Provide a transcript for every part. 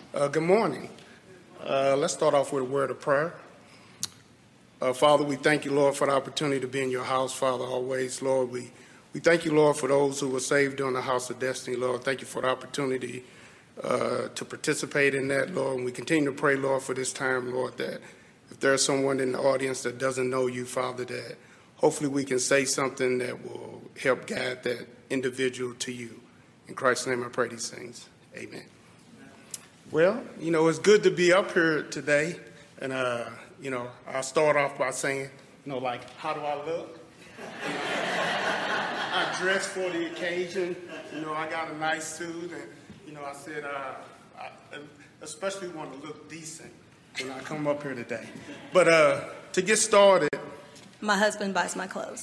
Good morning. Let's start off with a word of prayer. Father, we thank you, Lord, for the opportunity to be in your house, Father, always. Lord, we thank you, Lord, for those who were saved during the House of Destiny, Lord. Thank you for the opportunity to participate in that, Lord. And we continue to pray, Lord, for this time, Lord, that if there's someone in the audience that doesn't know you, Father, that hopefully we can say something that will help guide that individual to you. In Christ's name I pray these things. Amen. Well, it's good to be up here today. And, I'll start off by saying, how do I look? I dressed for the occasion. I got a nice suit. And, I said I especially want to look decent when I come up here today. But to get started. My husband buys my clothes.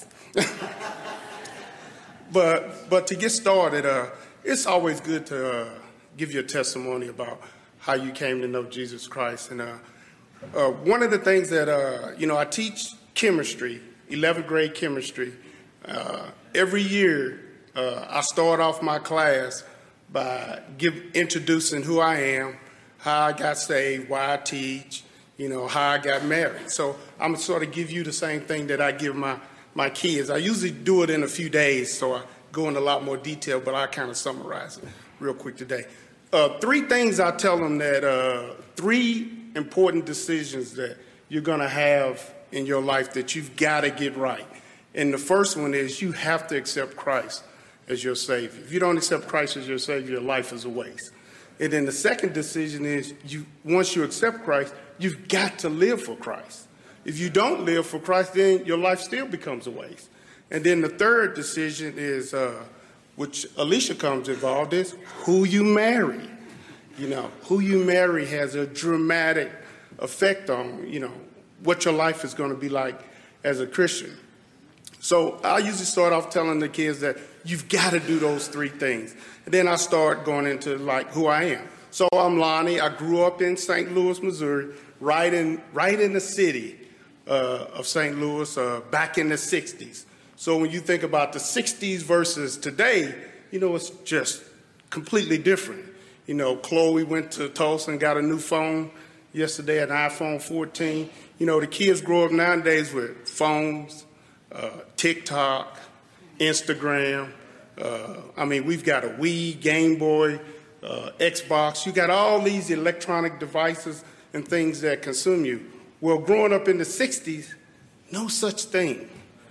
But to get started, it's always good to give you a testimony about how you came to know Jesus Christ. And one of the things that, I teach chemistry, 11th grade chemistry. Every year, I start off my class by introducing who I am, how I got saved, why I teach, how I got married. So I'm going to sort of give you the same thing that I give my kids. I usually do it in a few days, so I go into a lot more detail, but I kind of summarize it real quick today. Three things I tell them that three important decisions that you're going to have in your life that you've got to get right. And the first one is you have to accept Christ as your Savior. If you don't accept Christ as your Savior, your life is a waste. And then the second decision is once you accept Christ, you've got to live for Christ. If you don't live for Christ, then your life still becomes a waste. And then the third decision is, which Alicia comes involved, is who you marry. Who you marry has a dramatic effect on, what your life is going to be like as a Christian. So I usually start off telling the kids that you've got to do those three things. And then I start going into who I am. So I'm Lonnie. I grew up in St. Louis, Missouri, right in the city of St. Louis back in the 60s. So when you think about the 60s versus today, it's just completely different. Chloe went to Tulsa and got a new phone yesterday, an iPhone 14. The kids grow up nowadays with phones, TikTok, Instagram. We've got a Wii, Game Boy, Xbox. You got all these electronic devices and things that consume you. Well, growing up in the 60s, no such thing.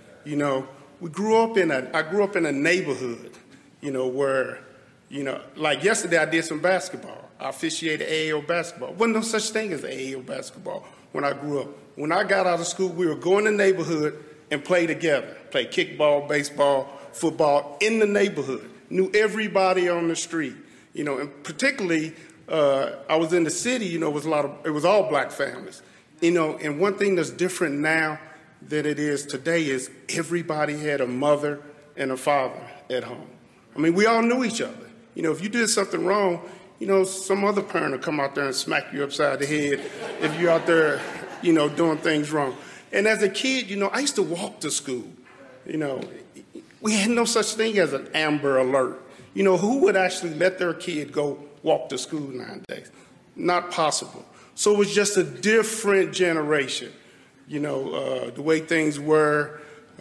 I grew up in a neighborhood, where, like yesterday I did some basketball. I officiated AAO basketball. Wasn't no such thing as AAO basketball when I grew up. When I got out of school, we would go in the neighborhood and play together. Play kickball, baseball, football in the neighborhood. Knew everybody on the street, and particularly I was in the city, it was all black families. And one thing that's different now than it is today is everybody had a mother and a father at home. We all knew each other. If you did something wrong, some other parent will come out there and smack you upside the head if you're out there, doing things wrong. And as a kid, I used to walk to school. We had no such thing as an Amber Alert. Who would actually let their kid go walk to school nowadays? Not possible. So it was just a different generation. The way things were,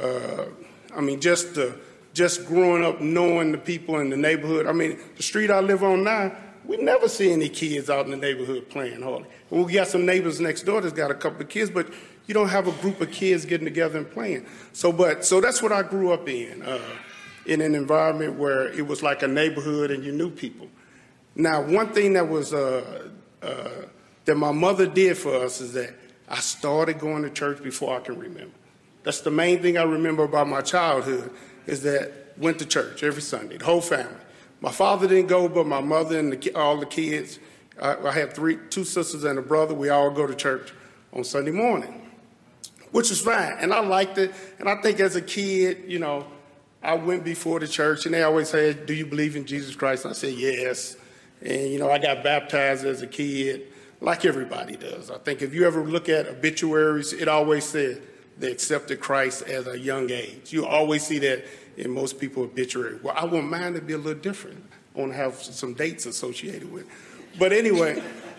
just growing up knowing the people in the neighborhood. The street I live on now, we never see any kids out in the neighborhood playing hardly. We got some neighbors next door that's got a couple of kids, but you don't have a group of kids getting together and playing. So that's what I grew up in an environment where it was like a neighborhood and you knew people. Now, one thing that was that my mother did for us is that I started going to church before I can remember. That's the main thing I remember about my childhood is that went to church every Sunday, the whole family. My father didn't go, but my mother and all the kids, I had two sisters and a brother. We all go to church on Sunday morning, which was fine. And I liked it. And I think as a kid, I went before the church, and they always said, do you believe in Jesus Christ? And I said, yes. And, I got baptized as a kid, like everybody does. I think if you ever look at obituaries, it always said they accepted Christ at a young age. You always see that in most people's obituary. Well, I want mine to be a little different. I want to have some dates associated with it. But anyway,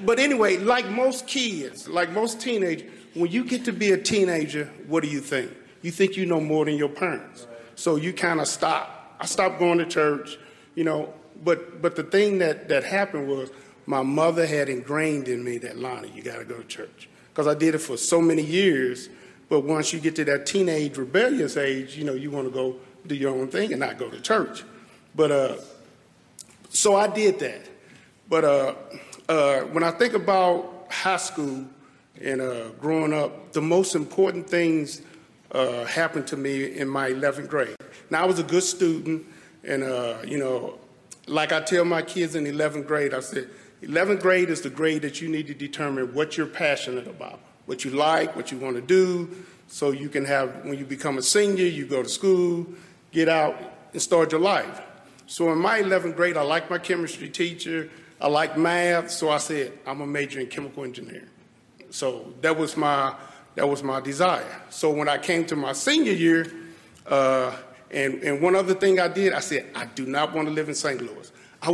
But anyway, like most kids, like most teenagers, when you get to be a teenager, what do you think? You think you know more than your parents. So you kind of stop. I stopped going to church, but the thing that happened was my mother had ingrained in me that, Lonnie, you got to go to church. Because I did it for so many years, but once you get to that teenage rebellious age, you want to go do your own thing and not go to church. But so I did that. But when I think about high school and growing up, the most important things happened to me in my 11th grade. Now, I was a good student, and, like I tell my kids in 11th grade, I said, 11th grade is the grade that you need to determine what you're passionate about, what you like, what you want to do, so you can have, when you become a senior, you go to school, get out, and start your life. So in my 11th grade, I liked my chemistry teacher, I liked math, so I said, I'm a major in chemical engineering. So that was my desire. So when I came to my senior year, and one other thing I did, I said, I do not want to live in St. Louis.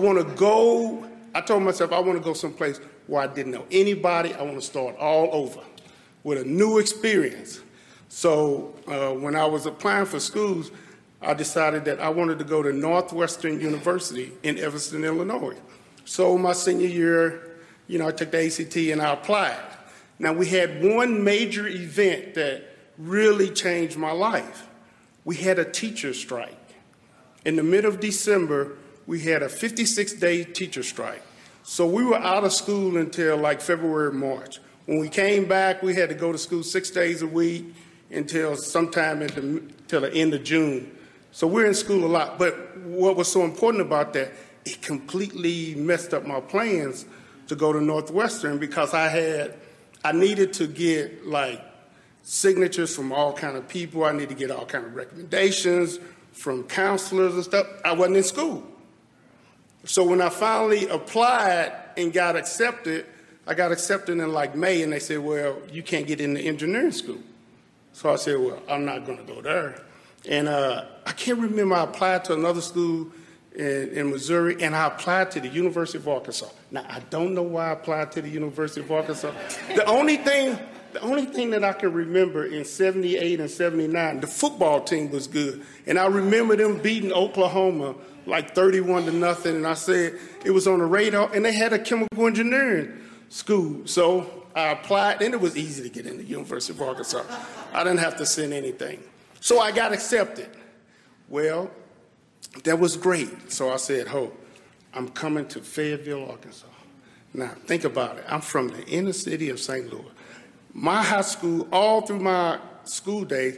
I told myself I want to go someplace where I didn't know anybody. I want to start all over with a new experience. So when I was applying for schools, I decided that I wanted to go to Northwestern University in Evanston, Illinois. So my senior year, I took the ACT and I applied. Now, we had one major event that really changed my life. We had a teacher strike. In the middle of December, we had a 56-day teacher strike. So we were out of school until like February, March. When we came back, we had to go to school 6 days a week until sometime till the end of June. So we're in school a lot. But what was so important about that, it completely messed up my plans to go to Northwestern because I needed to get like signatures from all kind of people. I needed to get all kind of recommendations from counselors and stuff. I wasn't in school. So when I finally applied and got accepted, I got accepted in like May, and they said, well, you can't get into engineering school. So I said, well, I'm not going to go there. And I can't remember, I applied to another school in Missouri, and I applied to the University of Arkansas. Now, I don't know why I applied to the University of Arkansas. The only thing that I can remember in 78 and 79, the football team was good. And I remember them beating Oklahoma like 31-0. And I said, it was on the radar, and they had a chemical engineering school. So I applied, and it was easy to get into the University of Arkansas. I didn't have to send anything. So I got accepted. Well, that was great. So I said, I'm coming to Fayetteville, Arkansas. Now, think about it. I'm from the inner city of St. Louis. My high school, all through my school days,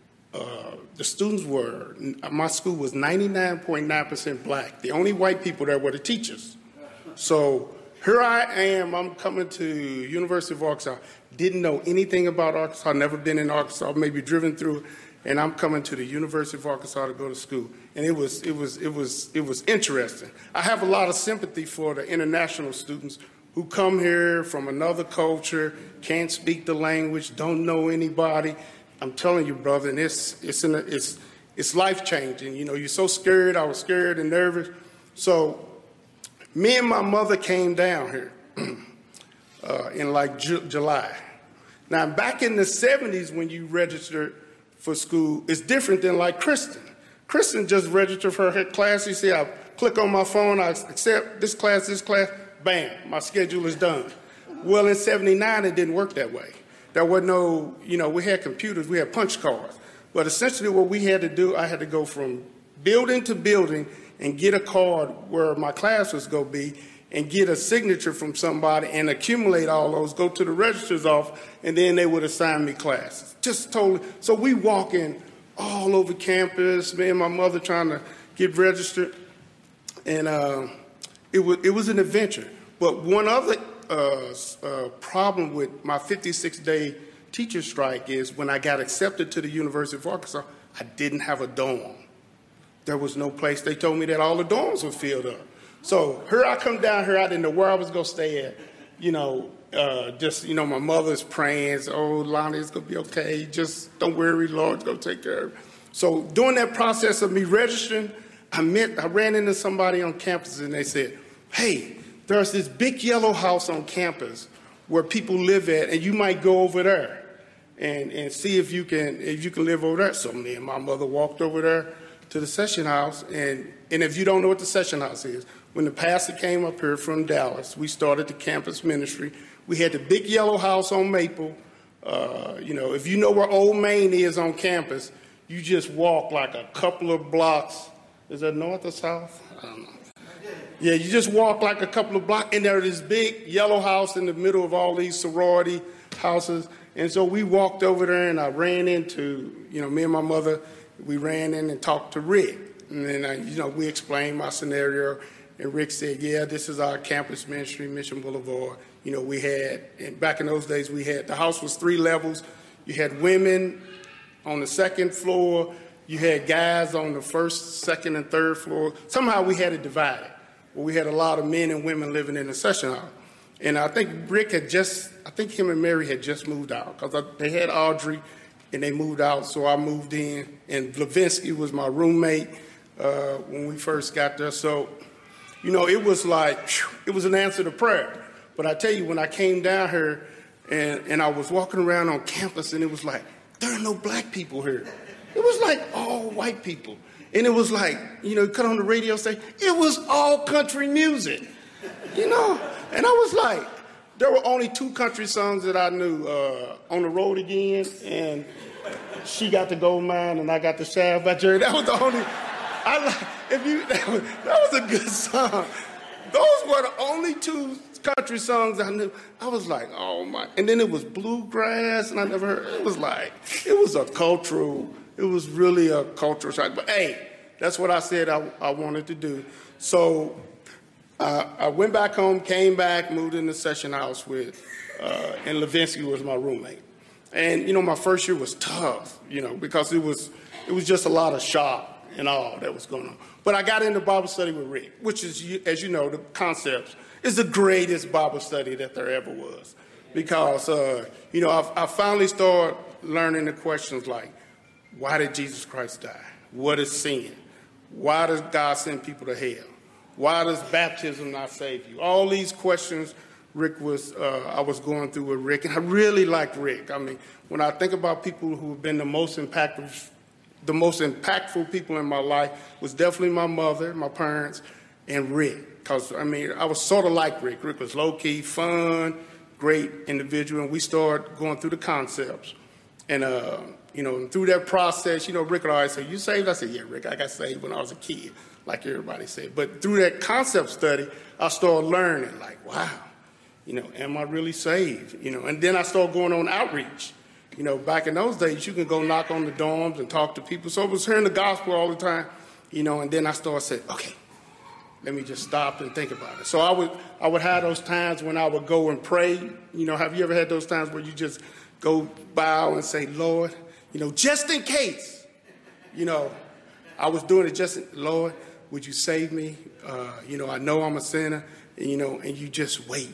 my school was 99.9% black. The only white people there were the teachers. So here I am, I'm coming to University of Arkansas. Didn't know anything about Arkansas, never been in Arkansas, maybe driven through, and I'm coming to the University of Arkansas to go to school. And it was interesting. I have a lot of sympathy for the international students who come here from another culture, can't speak the language, don't know anybody. I'm telling you, brother, and it's life-changing. You're so scared. I was scared and nervous. So me and my mother came down here in like July. Now, back in the 70s when you registered for school, it's different than like Kristen. Kristen just registered for her class. She said, I click on my phone, I accept this class, bam, my schedule is done. Well, in 79, it didn't work that way. There was no, we had computers, we had punch cards. But essentially what we had to do, I had to go from building to building and get a card where my class was going to be and get a signature from somebody and accumulate all those, go to the registrar's office, and then they would assign me classes. Just totally. So we walking all over campus, me and my mother trying to get registered. And it was an adventure. But one other problem with my 56-day teacher strike is when I got accepted to the University of Arkansas, I didn't have a dorm. There was no place. They told me that all the dorms were filled up. So here I come down here. I didn't know where I was going to stay at. My mother's praying, oh, Lonnie, it's going to be okay. Just don't worry, Lord's going to take care of it. So during that process of me registering, I ran into somebody on campus, and they said, hey, there's this big yellow house on campus where people live at, and you might go over there and see if you can live over there. So me and my mother walked over there to the session house, and if you don't know what the session house is, when the pastor came up here from Dallas, we started the campus ministry. We had the big yellow house on Maple. If you know where Old Main is on campus, you just walk like a couple of blocks. Is that north or south? I don't know. Yeah, you just walk like a couple of blocks, and there's this big yellow house in the middle of all these sorority houses. And so we walked over there, and I ran into, me and my mother, we ran in and talked to Rick. And then, we explained my scenario, and Rick said, yeah, this is our campus ministry, Mission Boulevard. We had, and back in those days, the house was 3 levels. You had women on the 2nd floor. You had guys on the 1st, 2nd, and 3rd floor. Somehow we had it divided. Well, we had a lot of men and women living in the session hall. And I think him and Mary had just moved out, because they had Audrey, and they moved out, so I moved in. And Levinsky was my roommate when we first got there. So, it was like, it was an answer to prayer. But I tell you, when I came down here and I was walking around on campus, and it was like, there are no black people here. It was like all white people. And it was like, cut on the radio, say, it was all country music, And I was like, there were only 2 country songs that I knew, On the Road Again, and She Got the Gold Mine, and I Got the Shaft by Jerry. That was the only, that was a good song. Those were the only 2 country songs I knew. I was like, oh my, and then it was bluegrass, and I never heard, it was really a cultural shock. But hey, that's what I said I wanted to do. So I went back home, came back, moved in the session house with, and Levinsky was my roommate. And, my first year was tough, because it was just a lot of shock and all that was going on. But I got into Bible study with Rick, which is, as you know, the concepts is the greatest Bible study that there ever was. Because, I finally started learning the questions like, why did Jesus Christ die? What is sin? Why does God send people to hell? Why does baptism not save you? All these questions I was going through with Rick, and I really liked Rick. I mean, when I think about people who have been the most impactful people in my life was definitely my mother, my parents, and Rick. Because, I was sort of like Rick. Rick was low-key, fun, great individual, and we started going through the concepts. And, through that process, Rick would always say, you saved? I said, yeah, Rick, I got saved when I was a kid, like everybody said. But through that concept study, I started learning, like, wow, am I really saved? And then I started going on outreach. Back in those days, you can go knock on the dorms and talk to people. So I was hearing the gospel all the time, and then I started saying, okay, let me just stop and think about it. So I would have those times when I would go and pray. Have you ever had those times where you just go bow and say, Lord, just in case, I was doing it Lord, would you save me? I know I'm a sinner, and you just wait.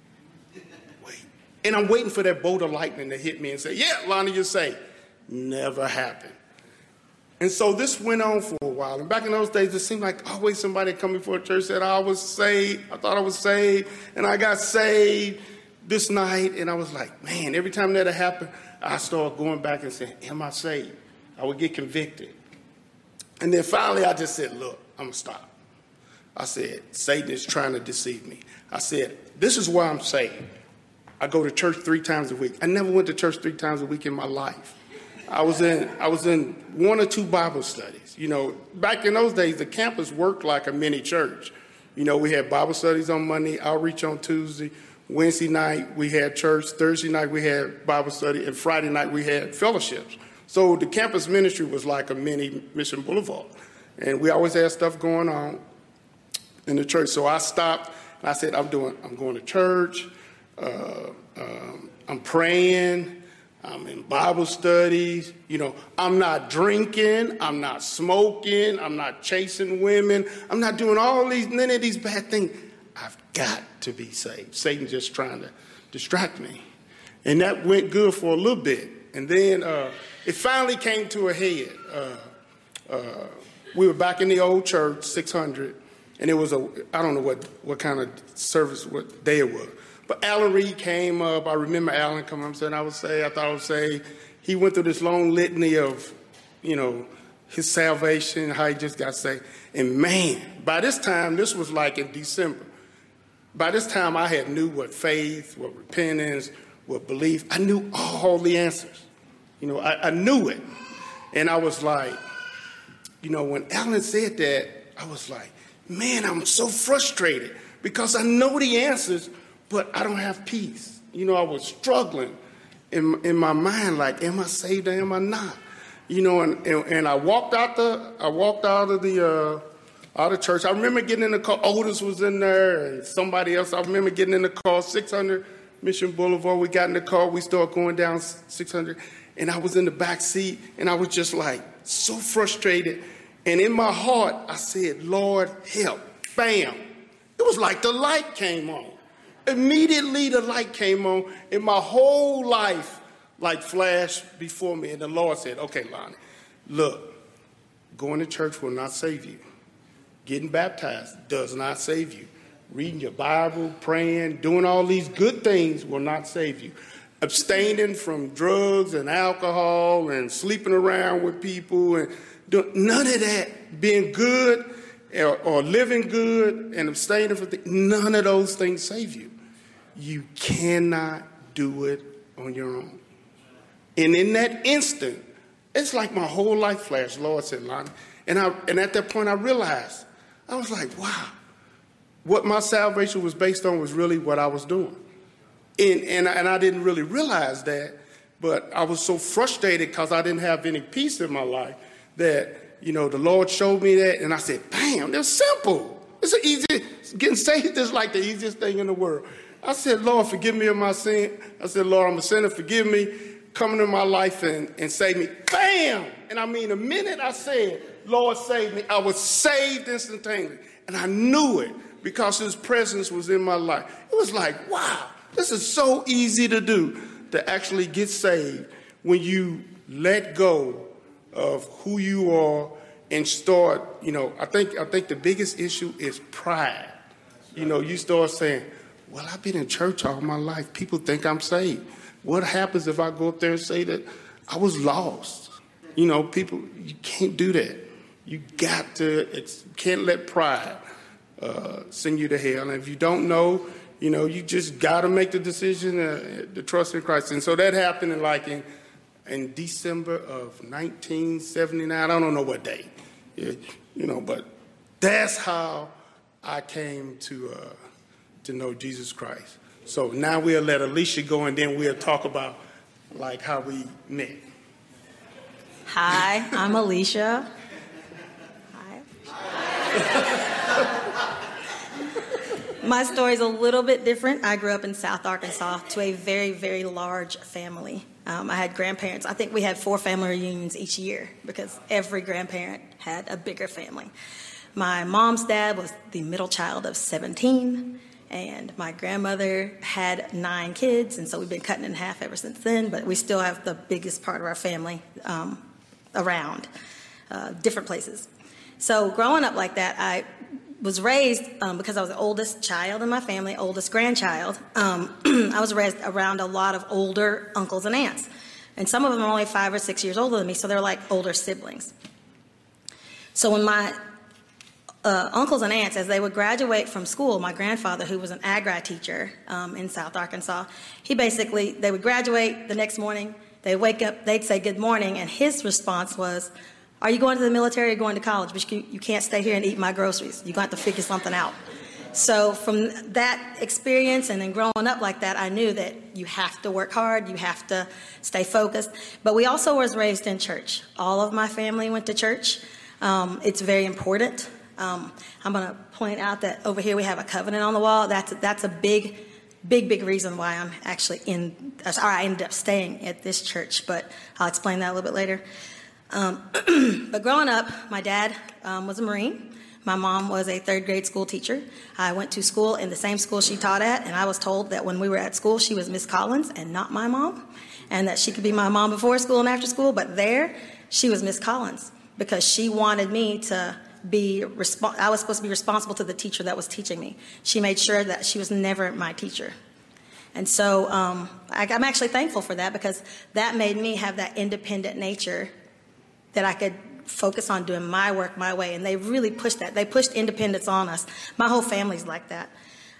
And I'm waiting for that bolt of lightning to hit me and say, yeah, Lonnie, you're saved. Never happened. And so this went on for a while. And back in those days, it seemed like always somebody come before a church said, I was saved. I thought I was saved. And I got saved this night. And I was like, man, every time that happened, I started going back and saying, am I saved? I would get convicted. And then finally, I just said, look, I'm going to stop. I said, Satan is trying to deceive me. I said, this is why I'm saved. I go to church 3 times a week. I never went to church 3 times a week in my life. I was in 1 or 2 Bible studies. Back in those days, the campus worked like a mini church. We had Bible studies on Monday, outreach on Tuesday. Wednesday night, we had church. Thursday night, we had Bible study. And Friday night, we had fellowships. So the campus ministry was like a mini Mission Boulevard. And we always had stuff going on in the church. So I stopped, and I said, I'm going to church. I'm praying. I'm in Bible studies. I'm not drinking. I'm not smoking. I'm not chasing women. I'm not doing none of these bad things. I've got to be saved. Satan's just trying to distract me. And that went good for a little bit. And then it finally came to a head. We were back in the old church, 600. And it was I don't know what kind of service, what day it was. But Alan Reed came up. I remember Alan coming up and saying, I thought I would say. He went through this long litany of, his salvation, how he just got saved. And man, by this time, this was like in December. By this time, I had knew what faith, what repentance, what belief. I knew all the answers. I knew it. And I was like, when Alan said that, I was like, man, I'm so frustrated because I know the answers, but I don't have peace. I was struggling in my mind, like, am I saved or am I not? And I walked out of the church. I remember getting in the car. Otis was in there and somebody else. I remember getting in the car, 600 Mission Boulevard. We got in the car. We started going down 600. And I was in the back seat, and I was just like so frustrated. And in my heart, I said, Lord, help. Bam. It was like the light came on. Immediately the light came on, and my whole life like flashed before me. And the Lord said, okay, Lonnie, look, going to church will not save you. Getting baptized does not save you. Reading your Bible, praying, doing all these good things will not save you. Abstaining from drugs and alcohol and sleeping around with people and doing none of that, being good or living good and abstaining from things, none of those things save you. You cannot do it on your own. And in that instant, it's like my whole life flashed. Lord said, Lonnie. And at that point, I realized, I was like, wow, what my salvation was based on was really what I was doing. And I didn't really realize that, but I was so frustrated because I didn't have any peace in my life that, the Lord showed me that, and I said, bam, that's simple. Getting saved is like the easiest thing in the world. I said, Lord, forgive me of my sin. I said, Lord, I'm a sinner, forgive me. Come into my life and save me. Bam! And I mean, the minute I said, Lord, save me, I was saved instantaneously. And I knew it because his presence was in my life. It was like, wow, this is so easy to do, to actually get saved when you let go of who you are and start, I think the biggest issue is pride. You start saying, well, I've been in church all my life. People think I'm saved. What happens if I go up there and say that I was lost? People, you can't do that. You can't let pride send you to hell. And if you don't know, you just got to make the decision to trust in Christ. And so that happened in December of 1979. I don't know what day, but that's how I came to know Jesus Christ. So now we'll let Alicia go, and then we'll talk about how we met. Hi, I'm Alicia. My story's a little bit different. I grew up in South Arkansas to a very, very large family. I had grandparents. I think we had 4 family reunions each year because every grandparent had a bigger family. My mom's dad was the middle child of 17, and my grandmother had 9 kids, and so we've been cutting in half ever since then, but we still have the biggest part of our family around, different places. So growing up like that, I was raised, because I was the oldest child in my family, oldest grandchild, I was raised around a lot of older uncles and aunts. And some of them are only 5 or 6 years older than me, so they're like older siblings. So when my uncles and aunts, as they would graduate from school, my grandfather, who was an agri teacher in South Arkansas, they would graduate the next morning, they'd wake up, they'd say good morning, and his response was, are you going to the military or going to college? But you can't stay here and eat my groceries. You're going to have to figure something out. So from that experience and then growing up like that, I knew that you have to work hard, you have to stay focused. But we also was raised in church. All of my family went to church. It's very important. I'm going to point out that over here we have a covenant on the wall. That's a big reason why I'm actually I ended up staying at this church, but I'll explain that a little bit later. But growing up, my dad was a Marine. My mom was a 3rd grade school teacher. I went to school in the same school she taught at, and I was told that when we were at school, she was Miss Collins and not my mom, and that she could be my mom before school and after school, but there, she was Miss Collins because she wanted me to I was supposed to be responsible to the teacher that was teaching me. She made sure that she was never my teacher. And so I'm actually thankful for that, because that made me have that independent nature that I could focus on doing my work my way. And they really pushed that. They pushed independence on us. My whole family's like that.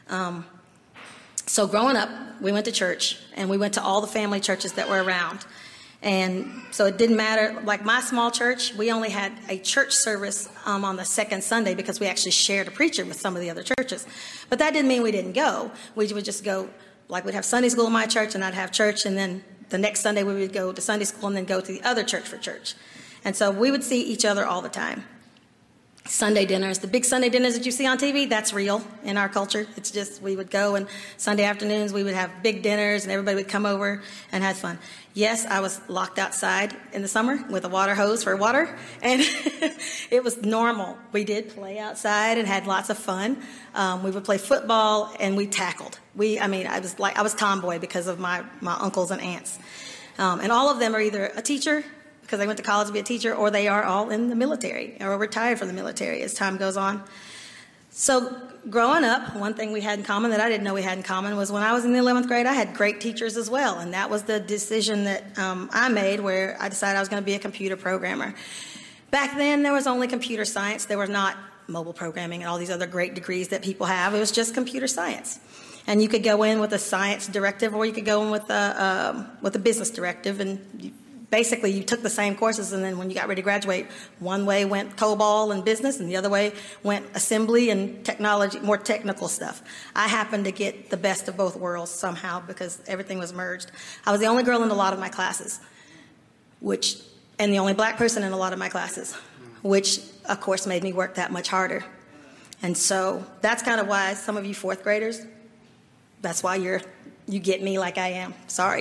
So growing up, we went to church, and we went to all the family churches that were around. And so it didn't matter. Like my small church, we only had a church service on the second Sunday, because we actually shared a preacher with some of the other churches. But that didn't mean we didn't go. We would just go, like we'd have Sunday school in my church, and I'd have church, and then the next Sunday we would go to Sunday school and then go to the other church for church. And so we would see each other all the time. Sunday dinners, the big Sunday dinners that you see on TV, that's real in our culture. It's just, we would go, and Sunday afternoons we would have big dinners, and everybody would come over and have fun. Yes, I was locked outside in the summer with a water hose for water, and it was normal. We did play outside and had lots of fun. We would play football, and we tackled. I was tomboy because of my uncles and aunts. And all of them are either a teacher, because they went to college to be a teacher, or they are all in the military or retired from the military as time goes on. So growing up, one thing we had in common that I didn't know we had in common was when I was in the 11th grade, I had great teachers as well. And that was the decision that I made, where I decided I was going to be a computer programmer. Back then, there was only computer science. There was not mobile programming and all these other great degrees that people have. It was just computer science. And you could go in with a science directive, or you could go in with a business directive, and basically you took the same courses, and then when you got ready to graduate, one way went COBOL and business, and the other way went assembly and technology, more technical stuff. I happened to get the best of both worlds somehow, because everything was merged. I was the only girl in a lot of my classes, and the only black person in a lot of my classes, which of course made me work that much harder. And so that's kind of why some of you fourth graders, that's why you get me like I am. Sorry.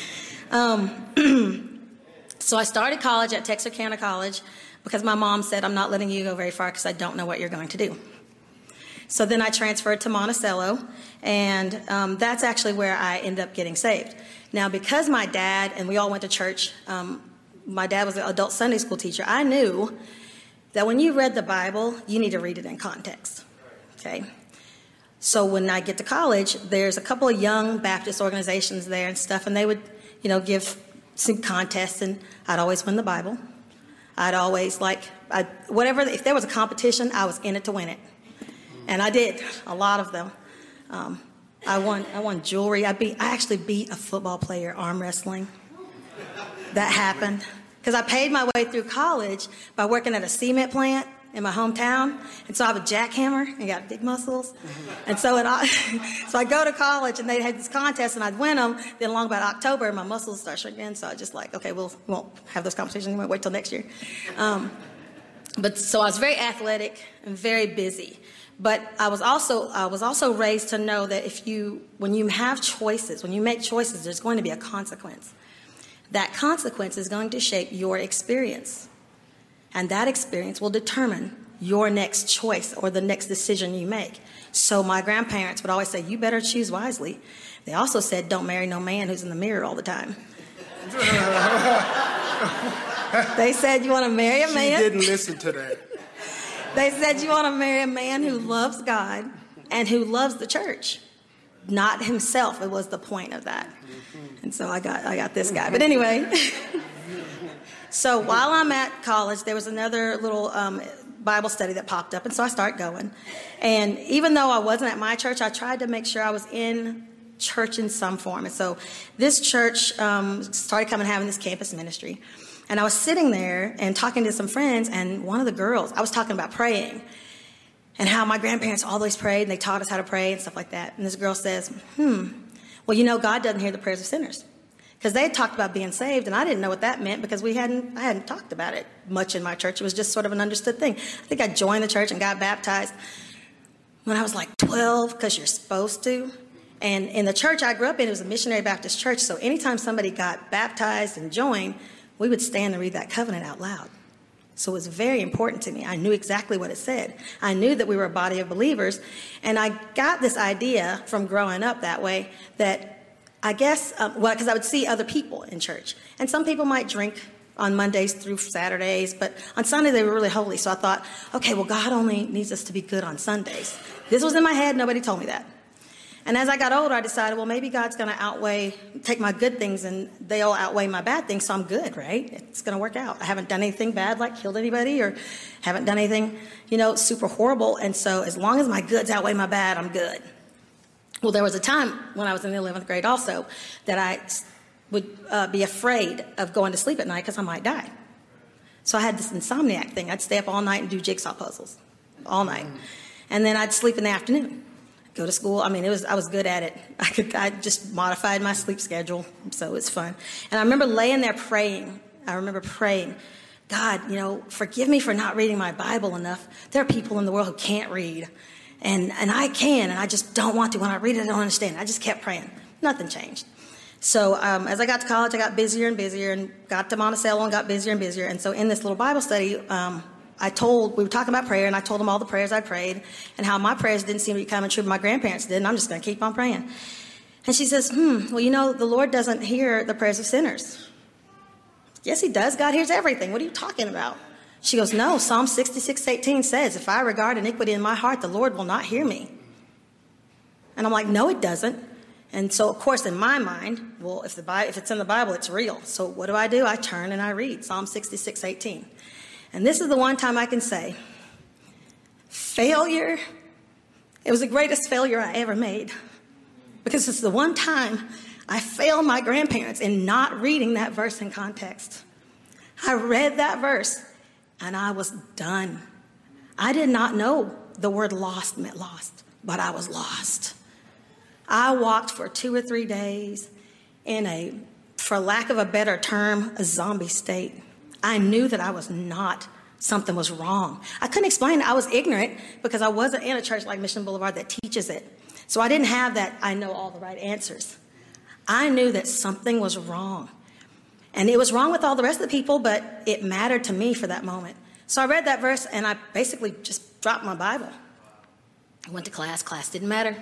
So I started college at Texarkana College, because my mom said, I'm not letting you go very far because I don't know what you're going to do. So then I transferred to Monticello, and that's actually where I ended up getting saved. Now, because my dad, and we all went to church, my dad was an adult Sunday school teacher, I knew that when you read the Bible, you need to read it in context. Okay? So when I get to college, there's a couple of young Baptist organizations there and stuff, and they would, give some contests, and I'd always win the Bible. I'd always if there was a competition, I was in it to win it. And I did, a lot of them. I won jewelry. I actually beat a football player arm wrestling. That happened. Because I paid my way through college by working at a cement plant in my hometown, and so I have a jackhammer and got big muscles. And so I go to college, and they had this contest, and I'd win them. Then along about October, my muscles start shrinking, so I just okay, we won't have those competitions anymore. Wait till next year. But so I was very athletic and very busy. But I was also raised to know that when you have choices, when you make choices, there's going to be a consequence. That consequence is going to shape your experience. And that experience will determine your next choice or the next decision you make. So my grandparents would always say, you better choose wisely. They also said, don't marry no man who's in the mirror all the time. They said, you want to marry a man? She didn't listen to that. They said, you want to marry a man who loves God and who loves the church. Not himself. It was the point of that. And so I got this guy. But anyway... So while I'm at college, there was another little Bible study that popped up, and so I started going. And even though I wasn't at my church, I tried to make sure I was in church in some form. And so this church started having this campus ministry. And I was sitting there and talking to some friends, and one of the girls, I was talking about praying and how my grandparents always prayed, and they taught us how to pray and stuff like that. And this girl says, well, God doesn't hear the prayers of sinners. Because they had talked about being saved, and I didn't know what that meant, because I hadn't talked about it much in my church. It was just sort of an understood thing. I think I joined the church and got baptized when I was like 12, because you're supposed to. And in the church I grew up in, it was a missionary Baptist church, so anytime somebody got baptized and joined, we would stand and read that covenant out loud. So it was very important to me. I knew exactly what it said. I knew that we were a body of believers, and I got this idea from growing up that way that I guess, because I would see other people in church. And some people might drink on Mondays through Saturdays, but on Sunday they were really holy. So I thought, okay, well, God only needs us to be good on Sundays. This was in my head. Nobody told me that. And as I got older, I decided, well, maybe God's going to take my good things and they'll outweigh my bad things, so I'm good, right? It's going to work out. I haven't done anything bad, like killed anybody, or haven't done anything, super horrible. And so as long as my goods outweigh my bad, I'm good. Well, there was a time when I was in the 11th grade also that I would be afraid of going to sleep at night because I might die. So I had this insomniac thing. I'd stay up all night and do jigsaw puzzles all night. And then I'd sleep in the afternoon. Go to school. I was good at it. I just modified my sleep schedule, so it's fun. And I remember laying there praying. God, forgive me for not reading my Bible enough. There are people in the world who can't read, and I can, and I just don't want to. When I read it, I don't understand. I just kept praying. Nothing changed. So as I got to college, I got busier and busier, and got to Monticello and got busier and busier. And so in this little Bible study, we were talking about prayer, and I told them all the prayers I prayed and how my prayers didn't seem to be coming true, but my grandparents did, and I'm just going to keep on praying. And she says, well, the Lord doesn't hear the prayers of sinners. Yes, he does. God hears everything. What are you talking about? She goes, no, Psalm 66:18 says, if I regard iniquity in my heart, the Lord will not hear me. And I'm like, no, it doesn't. And so, of course, in my mind, well, if it's in the Bible, it's real. So what do? I turn and I read Psalm 66:18. And this is the one time I can say, failure, it was the greatest failure I ever made. Because it's the one time I failed my grandparents in not reading that verse in context. I read that verse and I was done. I did not know the word lost meant lost, but I was lost. I walked for 2 or 3 days in for lack of a better term, a zombie state. I knew that something was wrong. I couldn't explain it. I was ignorant because I wasn't in a church like Mission Boulevard that teaches it. So I didn't have that, I know all the right answers. I knew that something was wrong. And it was wrong with all the rest of the people, but it mattered to me for that moment. So I read that verse and I basically just dropped my Bible. I went to class. Class didn't matter.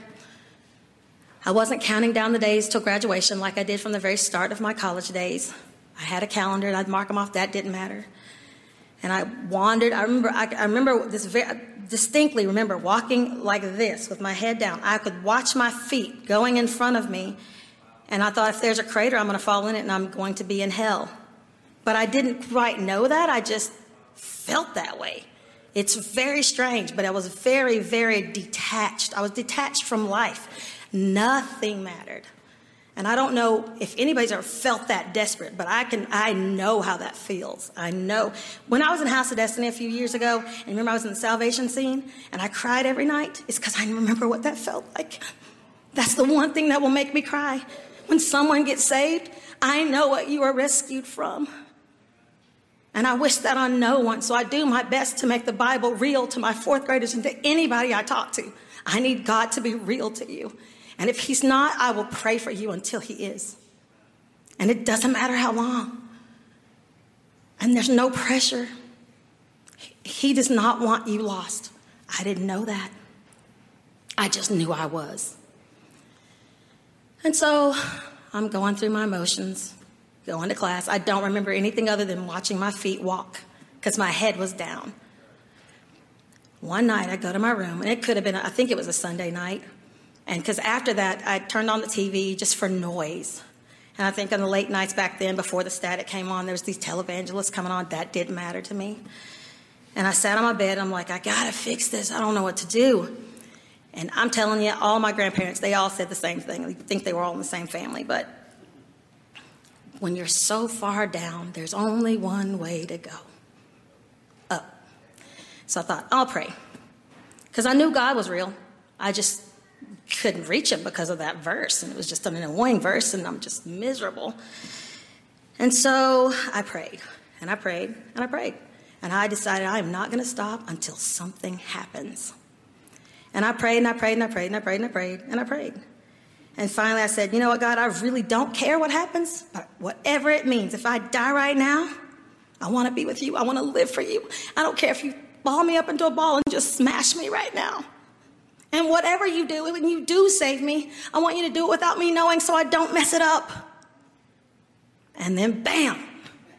I wasn't counting down the days till graduation like I did from the very start of my college days. I had a calendar and I'd mark them off. That didn't matter. And I wandered. I remember this distinctly remember walking like this with my head down. I could watch my feet going in front of me. And I thought, if there's a crater, I'm going to fall in it and I'm going to be in hell. But I didn't quite know that. I just felt that way. It's very strange, but I was very, very detached. I was detached from life. Nothing mattered. And I don't know if anybody's ever felt that desperate, but I know how that feels. I know. When I was in House of Destiny a few years ago, and remember I was in the salvation scene, and I cried every night, it's because I remember what that felt like. That's the one thing that will make me cry. When someone gets saved, I know what you are rescued from. And I wish that on no one, so I do my best to make the Bible real to my fourth graders and to anybody I talk to. I need God to be real to you. And if he's not, I will pray for you until he is. And it doesn't matter how long. And there's no pressure. He does not want you lost. I didn't know that. I just knew I was. And so I'm going through my emotions, going to class. I don't remember anything other than watching my feet walk because my head was down. One night I go to my room, and it could have been, I think it was a Sunday night. And because after that, I turned on the TV just for noise. And I think on the late nights back then, before the static came on, there was these televangelists coming on. That didn't matter to me. And I sat on my bed. I'm like, I got to fix this. I don't know what to do. And I'm telling you, all my grandparents, they all said the same thing. They think they were all in the same family. But when you're so far down, there's only one way to go. Up. So I thought, I'll pray. Because I knew God was real. I just couldn't reach him because of that verse. And it was just an annoying verse, and I'm just miserable. And so I prayed, and I prayed, and I prayed. And I decided I am not going to stop until something happens. And I prayed, and I prayed, and I prayed, and I prayed, and I prayed, and I prayed. And finally I said, you know what, God, I really don't care what happens, but whatever it means, if I die right now, I want to be with you. I want to live for you. I don't care if you ball me up into a ball and just smash me right now. And whatever you do, when you do save me, I want you to do it without me knowing so I don't mess it up. And then bam,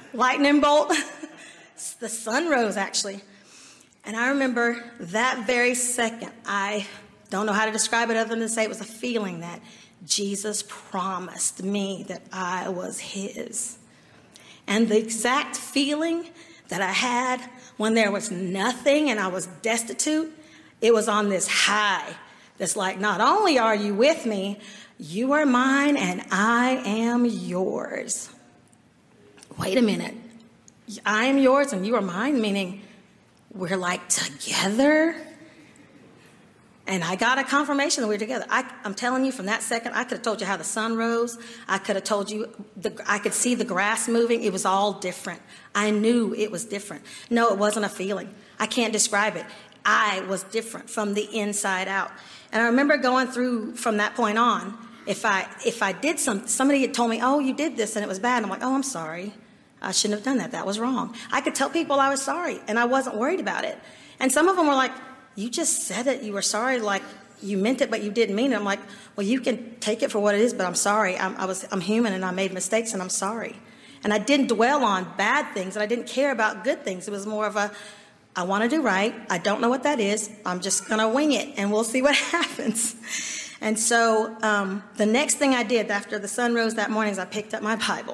lightning bolt. The sun rose, actually. And I remember that very second, I don't know how to describe it other than to say it was a feeling that Jesus promised me that I was his. And the exact feeling that I had when there was nothing and I was destitute, it was on this high. That's like, not only are you with me, you are mine and I am yours. Wait a minute. I am yours and you are mine, meaning we're like together? And I got a confirmation that we were together. I'm telling you, from that second, I could have told you how the sun rose. I could have told you, I could see the grass moving. It was all different. I knew it was different. No, it wasn't a feeling. I can't describe it. I was different from the inside out. And I remember going through from that point on, if I did somebody had told me, oh, you did this and it was bad. I'm like, oh, I'm sorry. I shouldn't have done that. That was wrong. I could tell people I was sorry and I wasn't worried about it. And some of them were like, you just said it. You were sorry, like you meant it, but you didn't mean it. I'm like, well, you can take it for what it is, but I'm sorry. I'm human and I made mistakes and I'm sorry. And I didn't dwell on bad things and I didn't care about good things. It was more of I want to do right. I don't know what that is. I'm just going to wing it and we'll see what happens. And so the next thing I did after the sun rose that morning is I picked up my Bible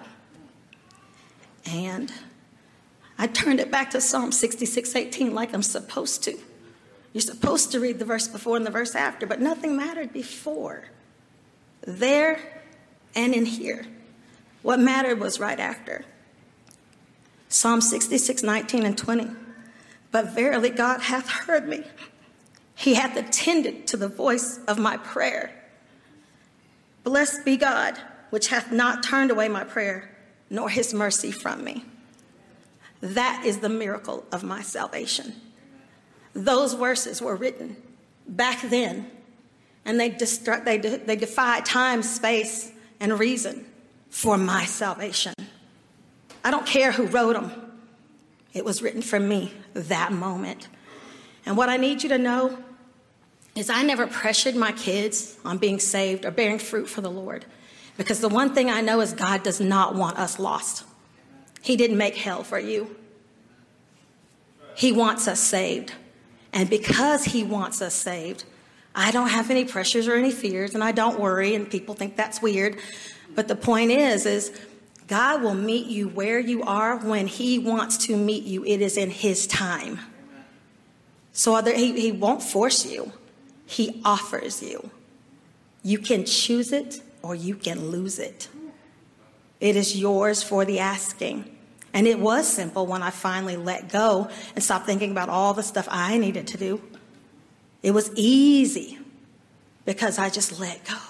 and I turned it back to Psalm 66:18 like I'm supposed to. You're supposed to read the verse before and the verse after, but nothing mattered before. There and in here. What mattered was right after. Psalm 66:19 and 20. But verily God hath heard me. He hath attended to the voice of my prayer. Blessed be God, which hath not turned away my prayer, nor his mercy from me. That is the miracle of my salvation. Those verses were written back then, and they defy time, space, and reason for my salvation. I don't care who wrote them. It was written for me that moment. And what I need you to know is I never pressured my kids on being saved or bearing fruit for the Lord. Because the one thing I know is God does not want us lost. He didn't make hell for you. He wants us saved. And because he wants us saved, I don't have any pressures or any fears, and I don't worry, and people think that's weird. But the point is God will meet you where you are when he wants to meet you. It is in his time. So he won't force you. He offers you. You can choose it or you can lose it. It is yours for the asking. And it was simple when I finally let go and stopped thinking about all the stuff I needed to do. It was easy because I just let go.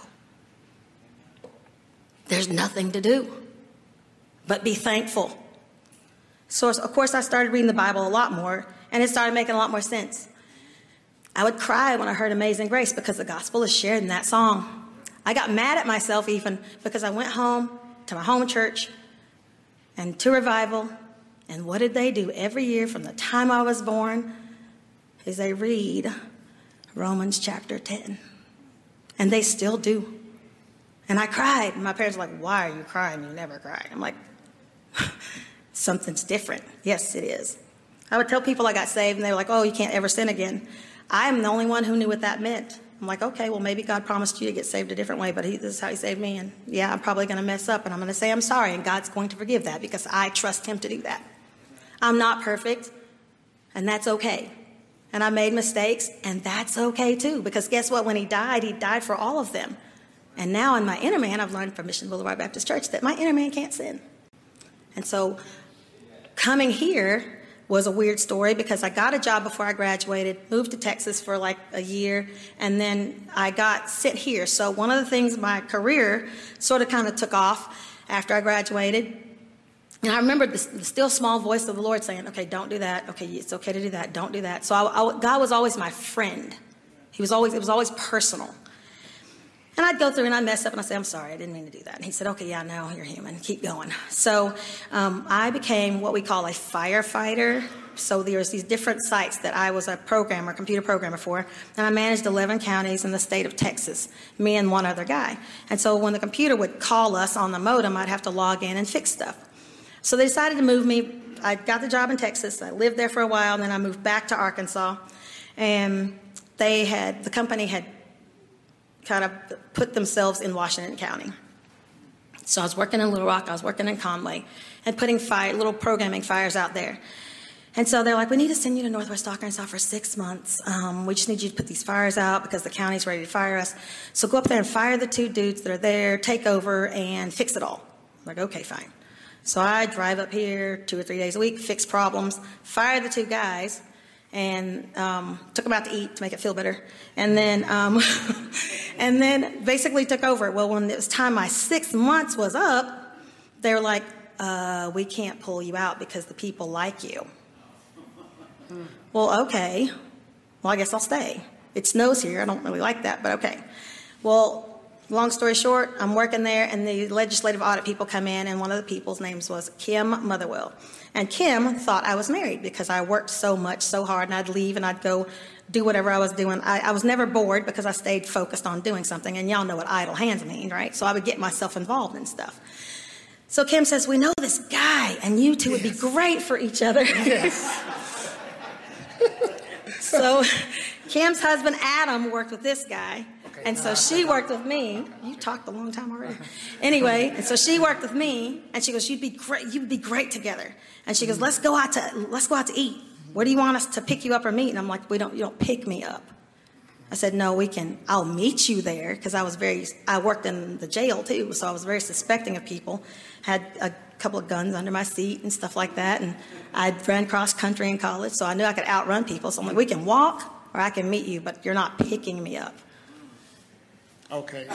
There's nothing to do but be thankful. So, of course, I started reading the Bible a lot more, and it started making a lot more sense. I would cry when I heard Amazing Grace because the gospel is shared in that song. I got mad at myself even because I went home to my home church and to revival, and what did they do every year from the time I was born is they read Romans chapter 10. And they still do. And I cried. And my parents were like, why are you crying? You never cry. I'm like, something's different. Yes, it is. I would tell people I got saved, and they were like, oh, you can't ever sin again. I am the only one who knew what that meant. I'm like, okay, well, maybe God promised you to get saved a different way, but this is how he saved me. And yeah, I'm probably going to mess up, and I'm going to say I'm sorry, and God's going to forgive that because I trust him to do that. I'm not perfect, and that's okay. And I made mistakes, and that's okay too, because guess what? When he died for all of them. And now in my inner man, I've learned from Mission Boulevard Baptist Church that my inner man can't sin. And so coming here was a weird story because I got a job before I graduated, moved to Texas for like a year, and then I got sent here. So one of the things, my career sort of kind of took off after I graduated. And I remember the still small voice of the Lord saying, okay, don't do that. Okay, it's okay to do that. Don't do that. So God was always my friend. It was always personal. And I'd go through and I'd mess up and I'd say, I'm sorry, I didn't mean to do that. And he said, okay, yeah, no, you're human. Keep going. So I became what we call a firefighter. So there's these different sites that I was a computer programmer for. And I managed 11 counties in the state of Texas, me and one other guy. And so when the computer would call us on the modem, I'd have to log in and fix stuff. So they decided to move me. I got the job in Texas. I lived there for a while, and then I moved back to Arkansas. And the company had kind of put themselves in Washington County. So I was working in Little Rock, I was working in Conway, and putting little programming fires out there. And so they're like, we need to send you to Northwest Arkansas for 6 months. We just need you to put these fires out because the county's ready to fire us. So go up there and fire the 2 dudes that are there, take over, and fix it all. I'm like, okay, fine. So I drive up here 2 or 3 days a week, fix problems, fire the 2 guys, and took them out to eat to make it feel better. And then, and then basically took over. Well, when it was time my 6 months was up, they were like, we can't pull you out because the people like you. Well, okay. Well, I guess I'll stay. It snows here. I don't really like that, but okay. Well, long story short, I'm working there, and the legislative audit people come in, and one of the people's names was Kim Motherwell. And Kim thought I was married because I worked so much, so hard, and I'd leave and I'd go do whatever I was doing. I was never bored because I stayed focused on doing something, and y'all know what idle hands mean, right? So I would get myself involved in stuff. So Kim says, we know this guy, and you two would be great for each other. Yes. So Kim's husband, Adam, worked with this guy. And so she worked with me. You talked a long time already. Anyway, and so she worked with me, and she goes, you'd be great together. And she goes, let's go out to eat. Where do you want us to pick you up or meet? And I'm like, you don't pick me up. I said, no, I'll meet you there, because I worked in the jail too, so I was very suspecting of people. Had a couple of guns under my seat and stuff like that, and I'd ran cross country in college, so I knew I could outrun people. So I'm like, we can walk or I can meet you, but you're not picking me up. Okay.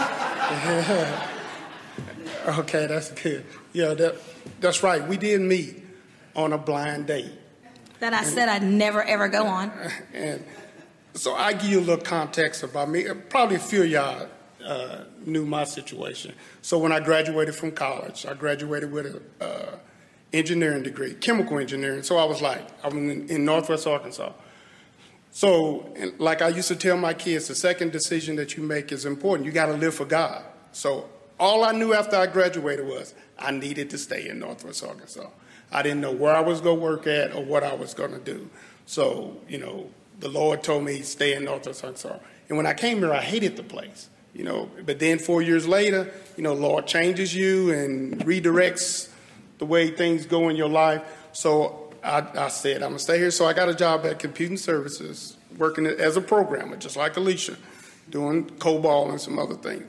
Okay, that's good. Yeah, that's right. We did meet on a blind date. That I said I'd never, ever go on. And so I give you a little context about me. Probably a few of y'all knew my situation. So when I graduated from college, I graduated with an engineering degree, chemical engineering. So I'm in Northwest Arkansas. So, like I used to tell my kids, the second decision that you make is important. You got to live for God. So all I knew after I graduated was I needed to stay in Northwest Arkansas. I didn't know where I was going to work at or what I was going to do. So, the Lord told me stay in Northwest Arkansas. And when I came here, I hated the place, But then 4 years later, Lord changes you and redirects the way things go in your life. So I said, I'm going to stay here. So I got a job at Computing Services, working as a programmer, just like Alicia, doing COBOL and some other things.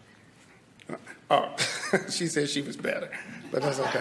She said she was better, but that's okay.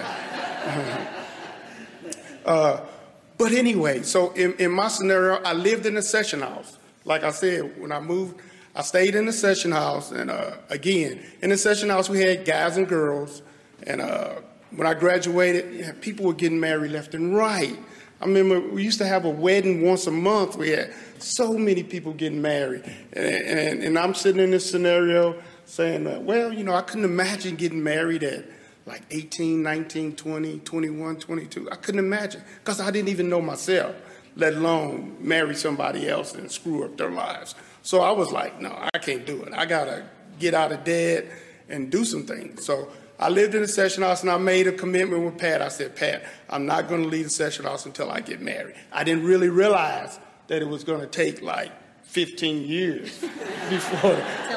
But anyway, so in my scenario, I lived in a session house. Like I said, when I moved, I stayed in the session house. And again, in the session house, we had guys and girls. And when I graduated, people were getting married left and right. I remember we used to have a wedding once a month. We had so many people getting married. And I'm sitting in this scenario saying, I couldn't imagine getting married at like 18, 19, 20, 21, 22. I couldn't imagine, because I didn't even know myself, let alone marry somebody else and screw up their lives. So I was like, no, I can't do it. I got to get out of debt and do some things. So I lived in a session house, and I made a commitment with Pat. I said, Pat, I'm not going to leave the session house until I get married. I didn't really realize that it was going to take like 15 years before.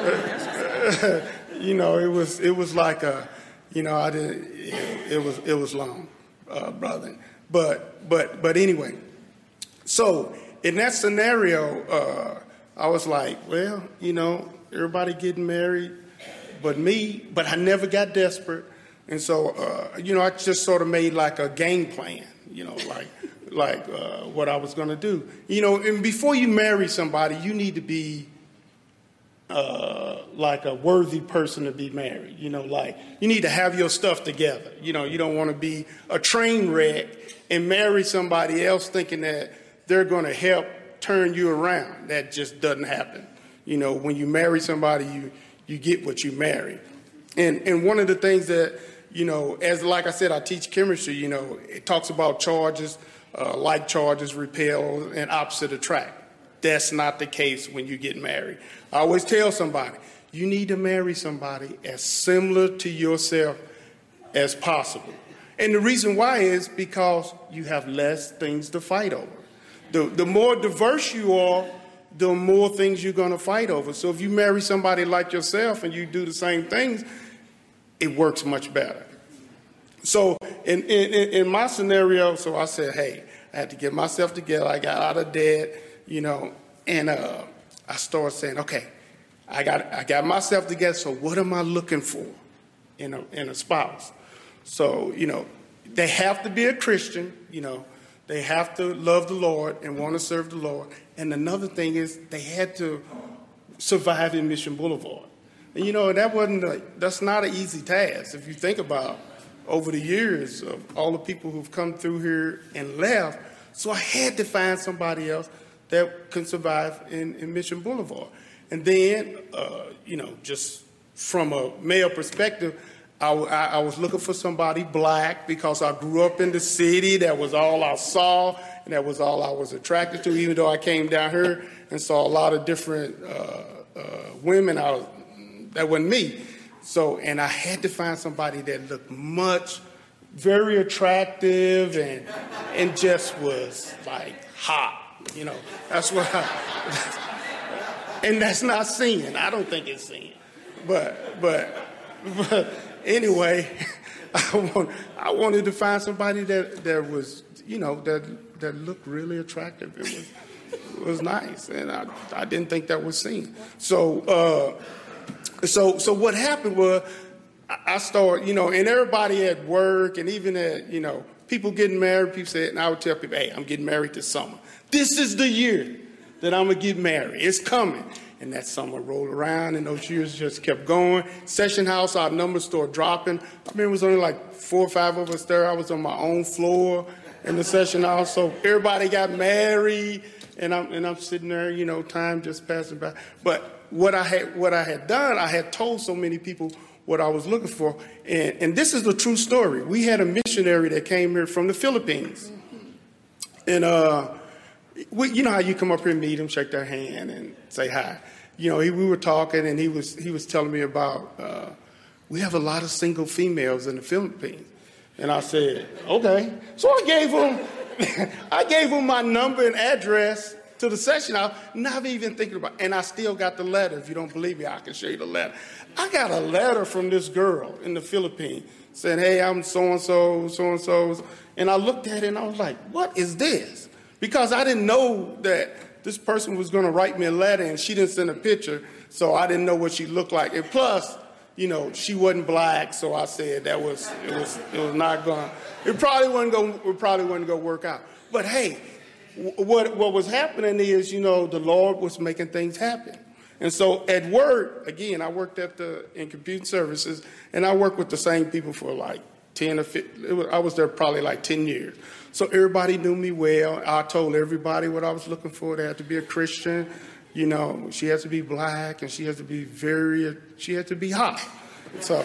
It was like a, it was long, brother. But anyway, so in that scenario, I was like, everybody getting married. But I never got desperate. And so, I just sort of made like a game plan, like what I was going to do. And before you marry somebody, you need to be like a worthy person to be married. Like you need to have your stuff together. You don't want to be a train wreck and marry somebody else thinking that they're going to help turn you around. That just doesn't happen. When you marry somebody, you get what you marry. And one of the things that, like I said, I teach chemistry, it talks about charges, like charges repel and opposite attract. That's not the case when you get married. I always tell somebody, you need to marry somebody as similar to yourself as possible. And the reason why is because you have less things to fight over. The more diverse you are, the more things you're going to fight over. So if you marry somebody like yourself and you do the same things, it works much better. So in my scenario, so I said, hey, I had to get myself together. I got out of debt, and I started saying, okay, I got myself together. So what am I looking for in a spouse? So, they have to be a Christian, they have to love the Lord and want to serve the Lord. And another thing is they had to survive in Mission Boulevard. And that's not an easy task. If you think about over the years of all the people who've come through here and left, so I had to find somebody else that can survive in Mission Boulevard. And then, just from a male perspective, I was looking for somebody black because I grew up in the city. That was all I saw, and that was all I was attracted to, even though I came down here and saw a lot of different women. That wasn't me. So, and I had to find somebody that looked very attractive and just was like hot. That's what and that's not sin. I don't think it's sin. But anyway, I wanted to find somebody that was, that looked really attractive. It was nice, and I didn't think that was sin. So what happened was I started, and everybody at work and even at, people getting married, people said, and I would tell people, hey, I'm getting married this summer. This is the year that I'm going to get married. It's coming. And that summer rolled around, and those years just kept going. Session house, our numbers started dropping. I remember it was only like 4 or 5 of us there. I was on my own floor in the session house. So everybody got married, and I'm sitting there, time just passing by. But what I had done, I had told so many people what I was looking for. And this is the true story. We had a missionary that came here from the Philippines. And you know how you come up here and meet them, shake their hand, and say hi. We were talking, and he was telling me about we have a lot of single females in the Philippines. And I said, okay. So I gave him my number and address to the session house, not even thinking about it. And I still got the letter. If you don't believe me, I can show you the letter. I got a letter from this girl in the Philippines saying, hey, I'm so-and-so, so-and-so. And I looked at it, and I was like, what is this? Because I didn't know that this person was going to write me a letter, and she didn't send a picture, so I didn't know what she looked like. And plus, she wasn't black, so I said it was not going. It probably wasn't going to work out. But hey, what was happening is, the Lord was making things happen. And so at work, again, I worked in computing services, and I worked with the same people for like 10 or 15. I was there probably like 10 years. So everybody knew me well. I told everybody what I was looking for. They had to be a Christian. She has to be black, and she has to be hot. So,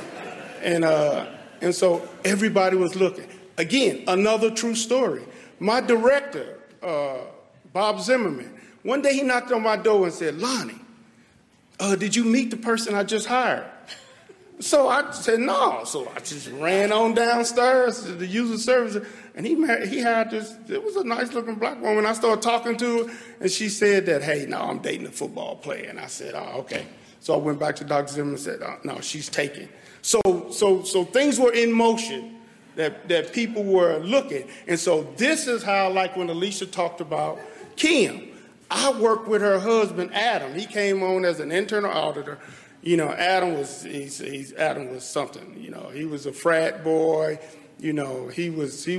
and so everybody was looking. Again, another true story. My director, Bob Zimmerman, one day he knocked on my door and said, Lonnie, did you meet the person I just hired? So I said, no. So I just ran on downstairs to the user service, and he had this, it was a nice-looking black woman. I started talking to her, and she said that, hey, no, I'm dating a football player. And I said, oh, okay. So I went back to Dr. Zimmerman and said, no, she's taken. So things were in motion that people were looking. And so this is how, like when Alicia talked about Kim, I worked with her husband, Adam. He came on as an internal auditor. Adam was something. He was a frat boy. He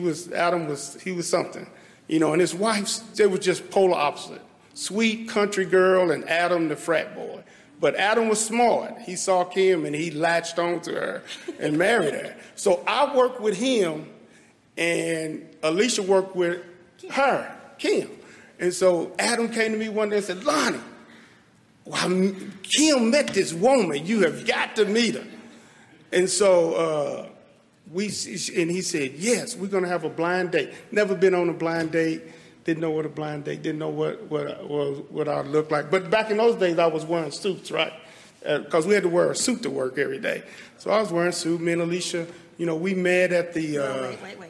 was something. And his wife, they were just polar opposite. Sweet country girl and Adam the frat boy. But Adam was smart. He saw Kim and he latched on to her and married her. So I worked with him, and Alicia worked with her, Kim. And so Adam came to me one day and said, Lonnie, Kim met this woman. You have got to meet her. And so he said, yes, we're going to have a blind date. Never been on a blind date. Didn't know what a blind date, didn't know what I looked like. But back in those days, I was wearing suits, right? Because we had to wear a suit to work every day. So I was wearing a suit. Me and Alicia we met at the... Wait.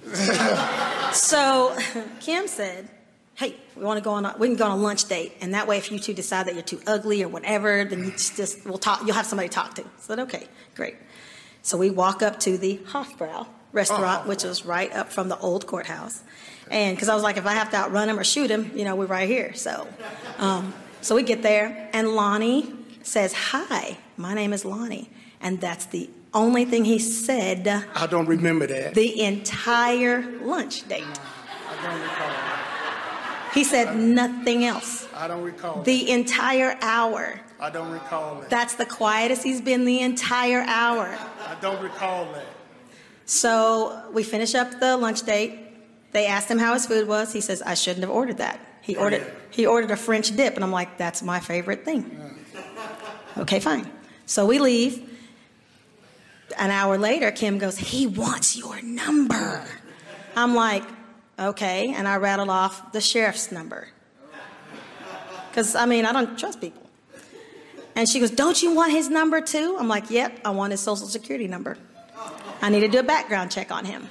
So Kim said, hey, we can go on a lunch date. And that way, if you two decide that you're too ugly or whatever, then we'll talk. You'll have somebody to talk to. I said, okay, great. So we walk up to the Hofbrau restaurant, which was right up from the old courthouse. And because I was like, if I have to outrun him or shoot him, we're right here. So we get there, and Lonnie says, hi, my name is Lonnie. And that's the only thing he said. I don't remember that. The entire lunch date. I don't recall. He said nothing else. I don't recall. The entire hour. I don't recall that. That's the quietest he's been the entire hour. I don't recall that. So we finish up the lunch date. They asked him how his food was. He says, I shouldn't have ordered that. He ordered a French dip, and I'm like, that's my favorite thing. Yeah. Okay, fine. So we leave. An hour later, Kim goes, he wants your number. I'm like, okay. And I rattled off the sheriff's number. Because, I don't trust people. And she goes, don't you want his number too? I'm like, yep, I want his social security number. I need to do a background check on him.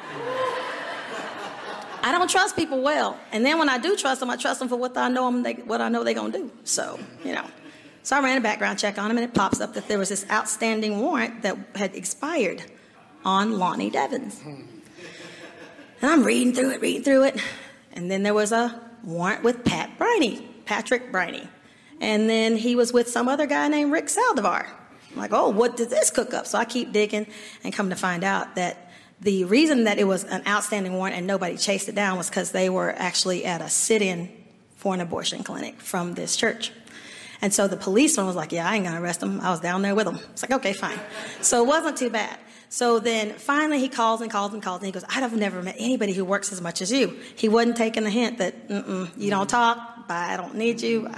I don't trust people well. And then when I do trust them, I trust them for what I know they're going to do. So, So I ran a background check on him, and it pops up that there was this outstanding warrant that had expired on Lonnie Devins. And I'm reading through it. And then there was a warrant with Patrick Briney. And then he was with some other guy named Rick Saldivar. I'm like, oh, what did this cook up? So I keep digging and come to find out that the reason that it was an outstanding warrant and nobody chased it down was because they were actually at a sit-in for an abortion clinic from this church. And so the policeman was like, yeah, I ain't going to arrest him. I was down there with him. It's like, okay, fine. So it wasn't too bad. So then finally he calls and he goes, I've never met anybody who works as much as you. He wasn't taking the hint that, you don't talk, bye, I don't need you.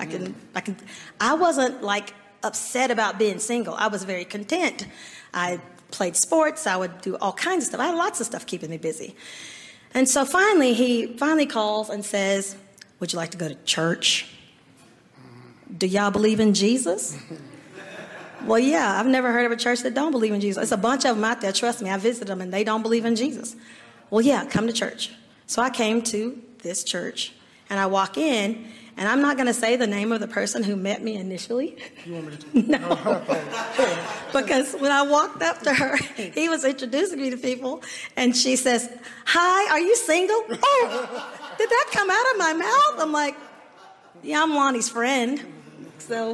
I wasn't like upset about being single. I was very content. I played sports. I would do all kinds of stuff. I had lots of stuff keeping me busy. And so he calls and says, would you like to go to church? Do y'all believe in Jesus? Well, yeah, I've never heard of a church that don't believe in Jesus. There's a bunch of them out there, trust me, I visited them, and they don't believe in Jesus. Well, yeah, come to church. So I came to this church, and I walk in, and I'm not going to say the name of the person who met me initially. You want me to? No. Because when I walked up to her, he was introducing me to people, and she says, hi, are you single? Oh, did that come out of my mouth? I'm like, yeah, I'm Lonnie's friend. So,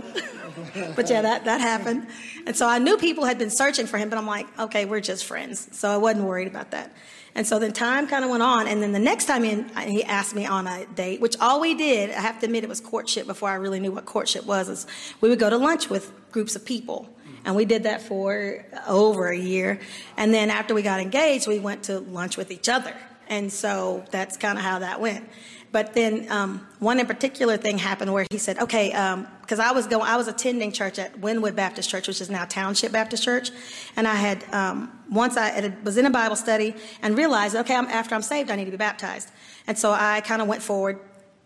but yeah, that happened. And so I knew people had been searching for him, but I'm like, okay, we're just friends. So I wasn't worried about that. And so then time kind of went on. And then the next time he asked me on a date, which all we did, I have to admit it was courtship before I really knew what courtship was, is we would go to lunch with groups of people. And we did that for over a year. And then after we got engaged, we went to lunch with each other. And so that's kind of how that went. But then one in particular thing happened where he said, okay, because I was attending church at Wynwood Baptist Church, which is now Township Baptist Church. And I had, once I was in a Bible study and realized, okay, after I'm saved, I need to be baptized. And so I kind of went forward.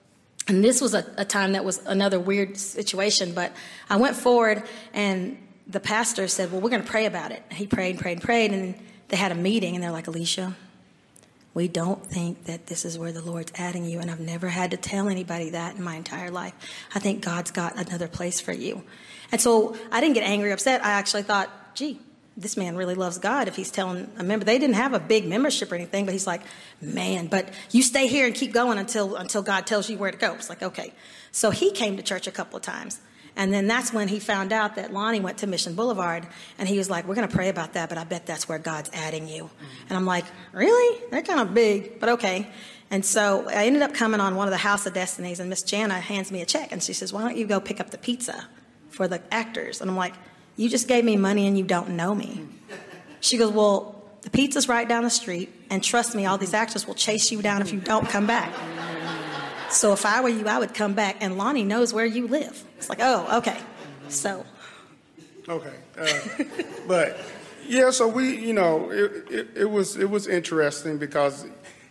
And this was a time that was another weird situation. But I went forward, and the pastor said, well, we're going to pray about it. He prayed. And they had a meeting, and they're like, Alicia, we don't think that this is where the Lord's adding you, and I've never had to tell anybody that in my entire life. I think God's got another place for you. And so I didn't get angry or upset. I actually thought, gee, this man really loves God if he's telling a member. They didn't have a big membership or anything, but he's like, man, but you stay here and keep going until God tells you where to go. It's like, okay. So he came to church a couple of times. And then that's when he found out that Lonnie went to Mission Boulevard, and he was like, we're going to pray about that, but I bet that's where God's adding you. And I'm like, really? They're kind of big, but okay. And so I ended up coming on one of the House of Destinies, and Miss Jana hands me a check, and she says, why don't you go pick up the pizza for the actors? And I'm like, you just gave me money and you don't know me. She goes, well, the pizza's right down the street, and trust me, all these actors will chase you down if you don't come back. So if I were you, I would come back, and Lonnie knows where you live. It's like, oh, okay. So. Okay. But, yeah, so we, it was interesting because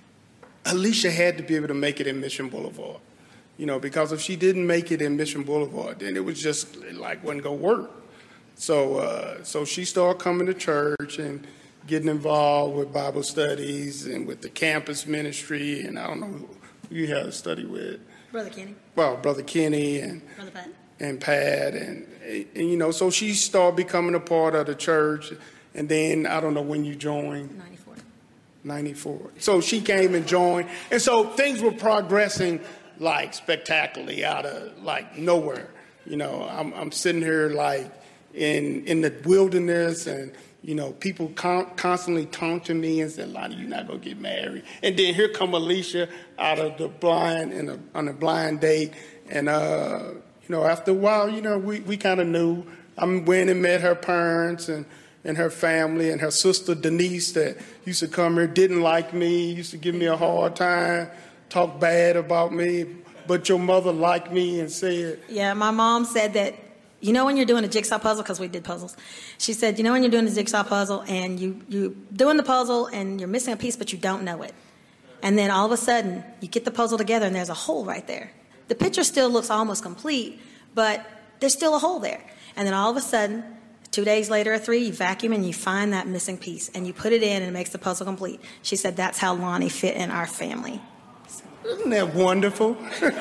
Alicia had to be able to make it in Mission Boulevard. Because if she didn't make it in Mission Boulevard, then it was just like wasn't going to work. So she started coming to church, and getting involved with Bible studies and with the campus ministry. And I don't know who you had to study with. Brother Kenny. Well, Brother Kenny and Brother Pat. And Pat. And so she started becoming a part of the church. And then, I don't know when you joined. 94. So she came and joined. And so things were progressing like spectacularly out of like nowhere. I'm sitting here like in the wilderness, and people constantly taunting me and saying, "Lonnie, you're not gonna get married." And then here come Alicia out of the blind on a blind date, and after a while, we kind of knew. I went and met her parents and her family, and her sister Denise that used to come here, didn't like me, used to give me a hard time, talk bad about me. But your mother liked me and said... Yeah, my mom said that, when you're doing a jigsaw puzzle, because we did puzzles, she said, when you're doing a jigsaw puzzle and you're doing the puzzle and you're missing a piece, but you don't know it. And then all of a sudden, you get the puzzle together and there's a hole right there. The picture still looks almost complete, but there's still a hole there. And then all of a sudden, 2 days later or 3, you vacuum and you find that missing piece and you put it in and it makes the puzzle complete. She said that's how Lonnie fit in our family. Isn't that wonderful?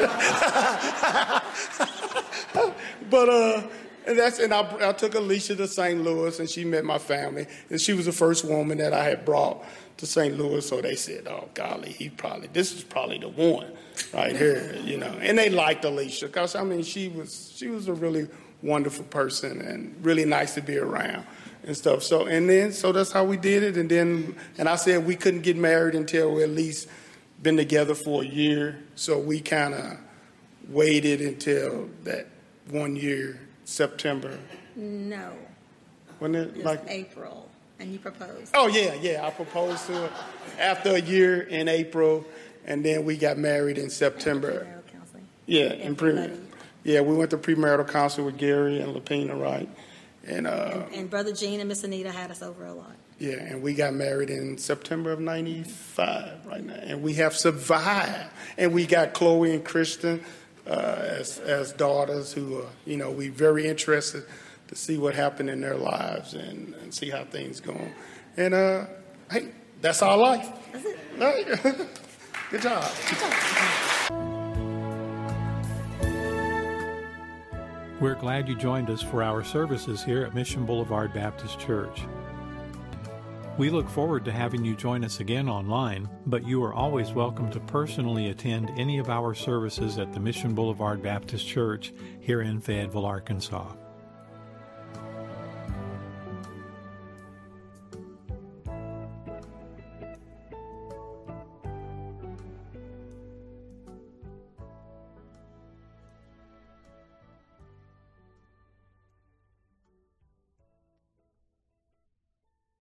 But I took Alicia to St. Louis, and she met my family, and she was the first woman that I had brought to St. Louis. So they said, "Oh golly, this is probably the one right here," And they liked Alicia because she was a really wonderful person and really nice to be around and stuff. So that's how we did it. And I said we couldn't get married until we at least been together for a year. So we kind of waited until that 1 year, September. No. When it was April, and you proposed. Oh, yeah. I proposed to her after a year in April, and then we got married in September. Premarital counseling. Yeah, we went to premarital counseling with Gary and Lapina, right? And Brother Gene and Miss Anita had us over a lot. Yeah, and we got married in September of 95 right now. And we have survived. And we got Chloe and Kristen as daughters who are, we very interested to see what happened in their lives and see how things go. And, hey, that's our life. That's it. Right. Good job. We're glad you joined us for our services here at Mission Boulevard Baptist Church. We look forward to having you join us again online, but you are always welcome to personally attend any of our services at the Mission Boulevard Baptist Church here in Fayetteville, Arkansas.